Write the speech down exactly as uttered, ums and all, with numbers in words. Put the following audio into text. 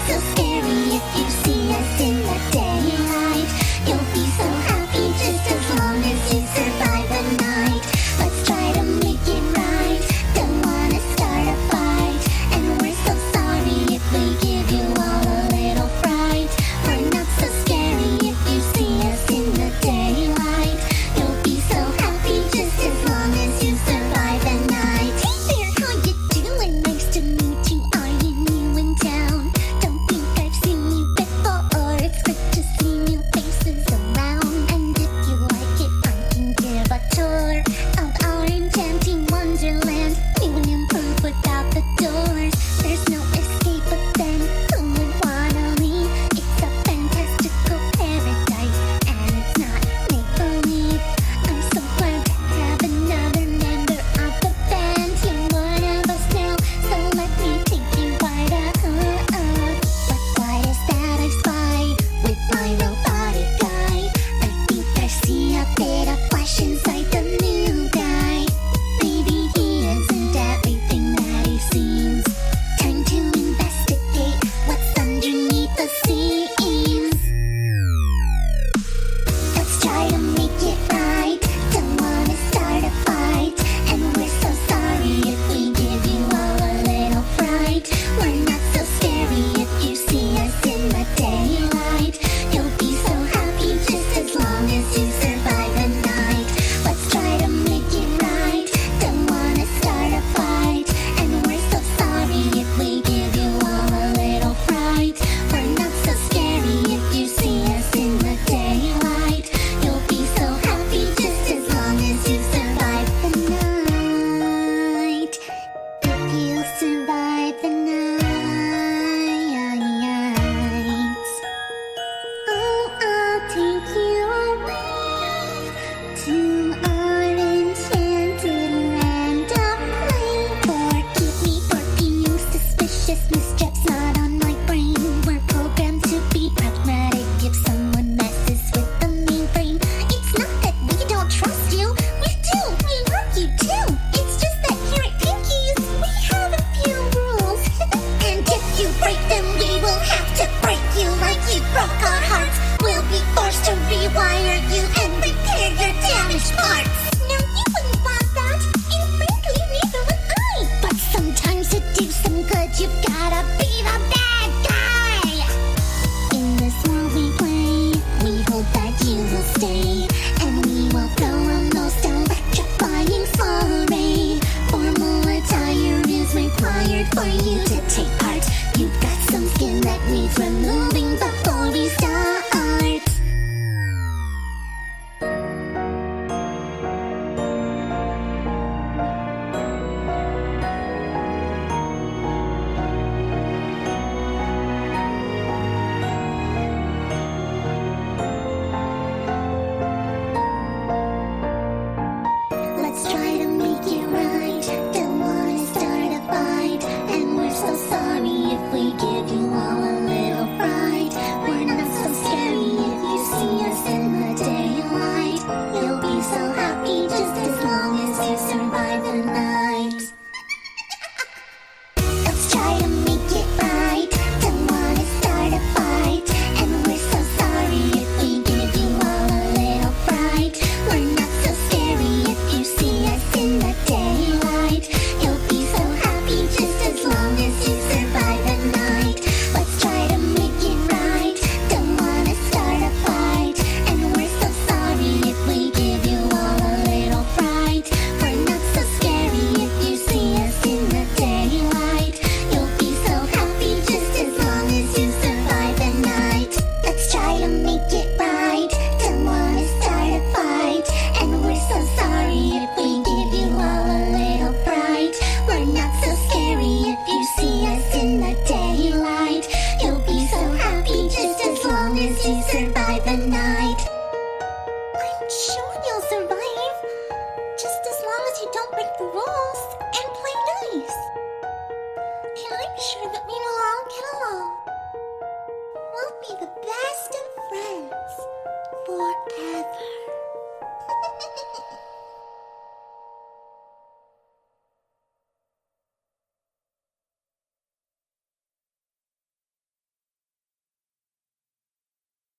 so scary if you see us in the daylight. You'll be so happy just as long as you survive the night. Let's try to make it right. Don't wanna start a fight, and we're so sorry if we give you all a little fright. We're not so scary if you see us in the daylight. You'll be so happy just as long as you survive the night. Hey there, how you doing? Nice to meet you. Are you new in town? Don't think I've seen you before. It's good to see new faces around. And if you like it, I can give a tour of our enchanting wonderland. New and improved without the doors. There's no escape, but then who would wanna leave? It's a fantastical paradise, and it's not make-believe. I'm so glad to have another member of the band. You're one of us now, so let me take you by the hood. But what is that I spy with my robotic guy? I think I see a bit of flash inside the new guy. Maybe he isn't everything that he seems. Time to investigate what's underneath the scenes. Let's try to make it right. Don't wanna start a fight, and we're so sorry if we give you all a little fright. We're not so scary if you see us in the daylight. You'll be so happy just as long as you survive the night. Let's try to make it right. Don't wanna start a fight, and we're so sorry if we give you all a little fright. We're not so scary if you see us in the daylight. You'll be so happy just as long as you survive the night. If you survive the night. Oh, I'll take you away to our enchanted land of play. Forgive me for being suspicious, missteps not on my brain. We're programmed to be pragmatic if someone messes with the mainframe. It's not that we don't trust you, we do, we love you too. It's just that here at Pinkies, we have a few rules. And if you break them, we will have to break you like you broke our hearts. We'll be forced to rewire you and repair your damaged parts. No, you wouldn't want that, and frankly, neither would I. But sometimes to do some good, you've gotta be the bad guy. In this world we play, we hope that you will stay, and we will go on most electrifying foray. Formal attire is required for you to take part.